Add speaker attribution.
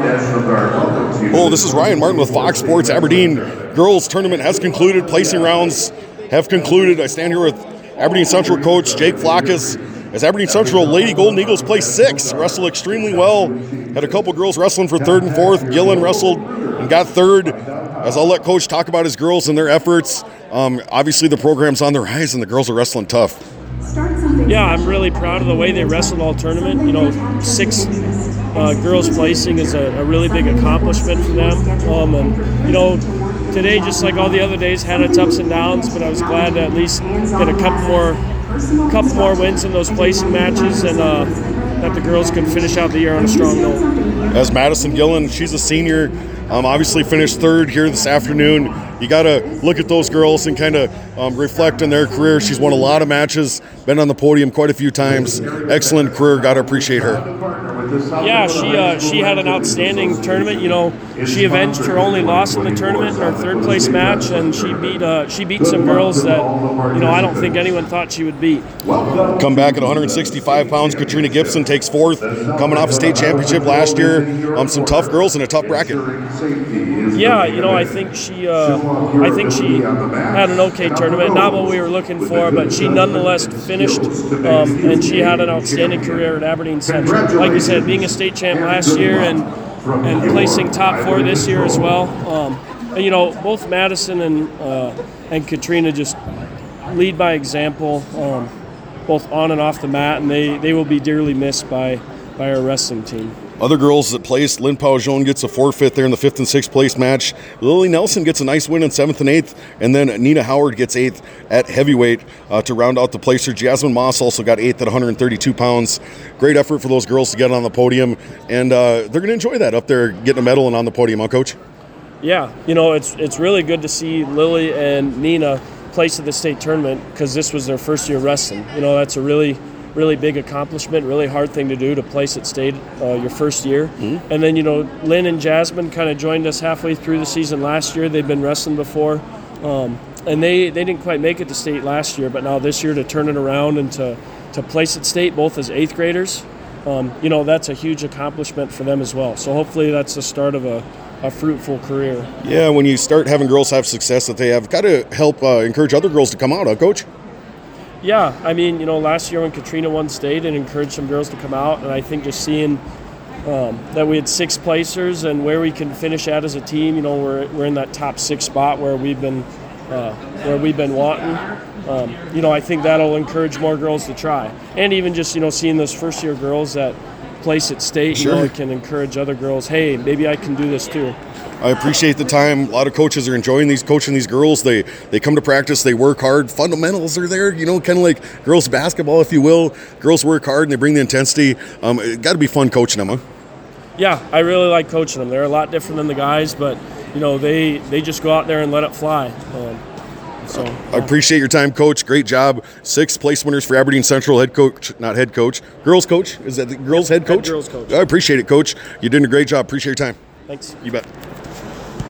Speaker 1: Oh, this is Ryan Martin with Fox Sports. Aberdeen girls tournament has concluded. Placing rounds have concluded. I stand here with Aberdeen Central coach Jake Flackus. As Aberdeen Central Lady Golden Eagles placed 6, wrestled extremely well. Had a couple girls wrestling for 3rd and 4th. Gillen wrestled and got 3rd. As I'll let Coach talk about his girls and their efforts. Obviously the program's on the rise and the girls are wrestling tough.
Speaker 2: Yeah, I'm really proud of the way they wrestled all tournament. 6 girls placing is a really big accomplishment for them. Today, just like all the other days, had its ups and downs, but I was glad to at least get a couple more wins in those placing matches, and that the girls could finish out the year on a strong note.
Speaker 1: As Madison Gillen, she's a senior, obviously finished 3rd here this afternoon. You got to look at those girls and kind of reflect on their career. She's won a lot of matches, been on the podium quite a few times. Excellent career. Got to appreciate her.
Speaker 2: Yeah, she had an outstanding tournament. She avenged her only loss in the tournament in her 3rd place match, and she beat some girls that I don't think anyone thought she would beat.
Speaker 1: Come back at 165 pounds. Katrina Gibson takes 4th, coming off a state championship last year. Some tough girls in a tough bracket.
Speaker 2: Yeah, I think she had an okay tournament. Not what we were looking for, but she nonetheless finished, and she had an outstanding career at Aberdeen Central. Like you said, being a state champ last year and placing top 4 this year as well. Both Madison and Katrina just lead by example, both on and off the mat, and they will be dearly missed by our wrestling team.
Speaker 1: Other girls that placed, Lynn Paujon gets a forfeit there in the 5th and 6th place match. Lily Nelson gets a nice win in 7th and 8th, and then Nina Howard gets 8th at heavyweight to round out the placer. Jasmine Moss also got 8th at 132 pounds. Great effort for those girls to get on the podium, and they're going to enjoy that up there, getting a medal and on the podium, huh, Coach?
Speaker 2: Yeah, it's really good to see Lily and Nina place at the state tournament because this was their first year wrestling. That's a really big accomplishment, really hard thing to do, to place at state your first year. Mm-hmm. And then, Lynn and Jasmine kind of joined us halfway through the season last year. They've been wrestling before. And they didn't quite make it to state last year, but now this year to turn it around and to place at state both as 8th graders, that's a huge accomplishment for them as well. So hopefully that's the start of a fruitful career.
Speaker 1: Yeah, when you start having girls have success that they have, got to help encourage other girls to come out, huh, Coach?
Speaker 2: Yeah, last year when Katrina won state, it encouraged some girls to come out, and I think just seeing that we had 6 placers and where we can finish at as a team, we're in that top 6 spot where we've been wanting. I think that'll encourage more girls to try, and even just seeing those first year girls that place at state,
Speaker 1: sure.
Speaker 2: It can encourage other girls. Hey, maybe I can do this too.
Speaker 1: I appreciate the time. A lot of coaches are enjoying coaching these girls. They come to practice, they work hard. Fundamentals are there, kind of like girls basketball, if you will. Girls work hard and they bring the intensity. It got to be fun coaching them, huh?
Speaker 2: Yeah, I really like coaching them. They're a lot different than the guys, but they just go out there and let it fly.
Speaker 1: I appreciate your time, Coach. Great job. 6 place winners for Aberdeen Central girls coach. Is that the girls head coach?
Speaker 2: Head girls coach.
Speaker 1: I appreciate it, Coach. You did a great job. Appreciate your time.
Speaker 2: Thanks.
Speaker 1: You bet.